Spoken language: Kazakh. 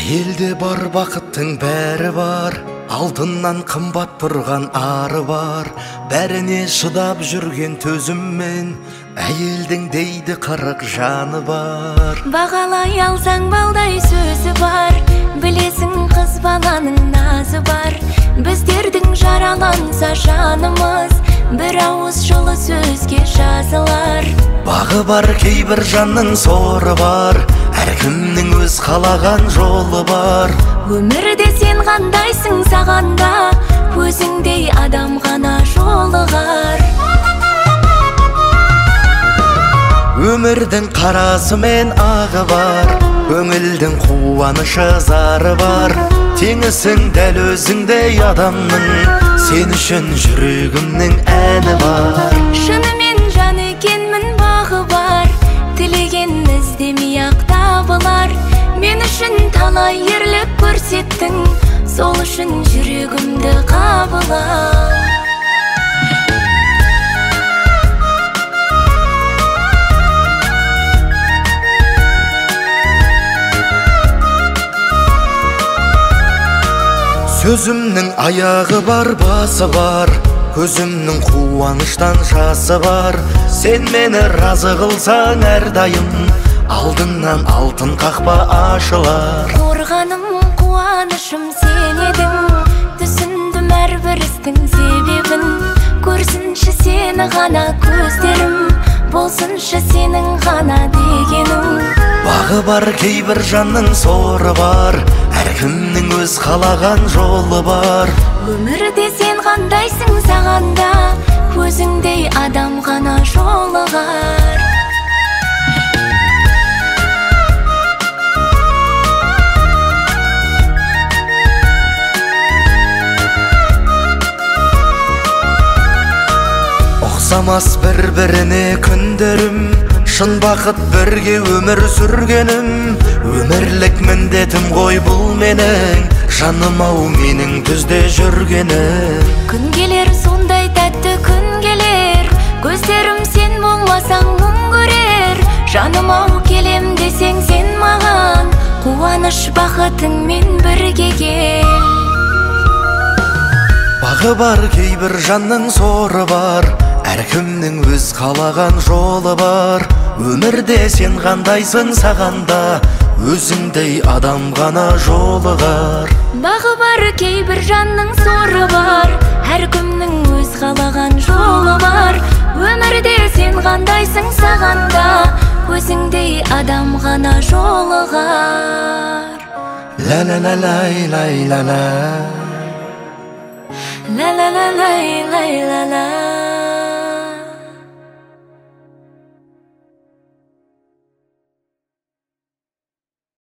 Әйелде бар бақыттың бәрі бар, алтыннан қымбат тұрған ары бар. Бәріне шыдап жүрген төзіммен, әйелдің дейді 40 жаны бар. Бағалай алсаң балдай сөзі бар, білесің қыз баланың назы бар. Біздердің жараланса жанымыз, бір ауыз жылы сөзге жазылар. Бағы бар кейбір жанның соры бар, әркімнің өз қалаған жолы бар. Өмірде сен қандайсың сағанда, өзіңдей адам ғана жолығар. Өмірдің қарасы мен ағы бар, көңілдің қуанышы зары бар. Теңісің дәл өзіңдей адамның, сен үшін жүрегімнің әні бар. Шынымен жан екенмін, бағы бар, тілеген іздемей ақ табылар. Мен үшін талай ерлік көрсеттің, сол үшін жүрегімді қабыла. Сөзімнің аяғы бар, басы бар, көзімнің қуаныштан жасы бар. Сен мені разы қылсаң әрдайым, алдыңнан алтын қақпа ашылар. Қорғаным, қуанышым сен едің, түсіндім әрбір істің себебін. Көрсінші сені ғана көздерім, болсыншы сенің ғана дегенің. Бағы бар кейбір жанның соры бар, әркімнің өз қалаған жолы бар. Өмірде сен қандайсың сағанда, өзіңдей адам ғана жолығар. Ұқсамас бір-біріне күндерім, шын бақыт бірге өмір сүргенім. Өмірлік міндетім ғой бұл менің, жаным ау менің түзде жүргенім. Күн келер сондай тәтті күн келер, көздерім сен болмасаң мұң көрер. Жаным ау келем десең сен маған, қуаныш бақытыңмен бірге кел. Бағы бар кейбір жанның соры бар, әркімнің өз қалаған жолы бар. Өмірде сен қандайсың сағанда, өзіңдей адам ғана жолығар. Бағы бар кейбір жанның соры бар, әркімнің өз қалаған жолы бар. Өмірде сен қандайсың сағанда, өзіңдей адам ғана жолығар. Ла-ла-ла-лай-лай-ла-ла, ла-ла-ла-лай-лай-ла-ла.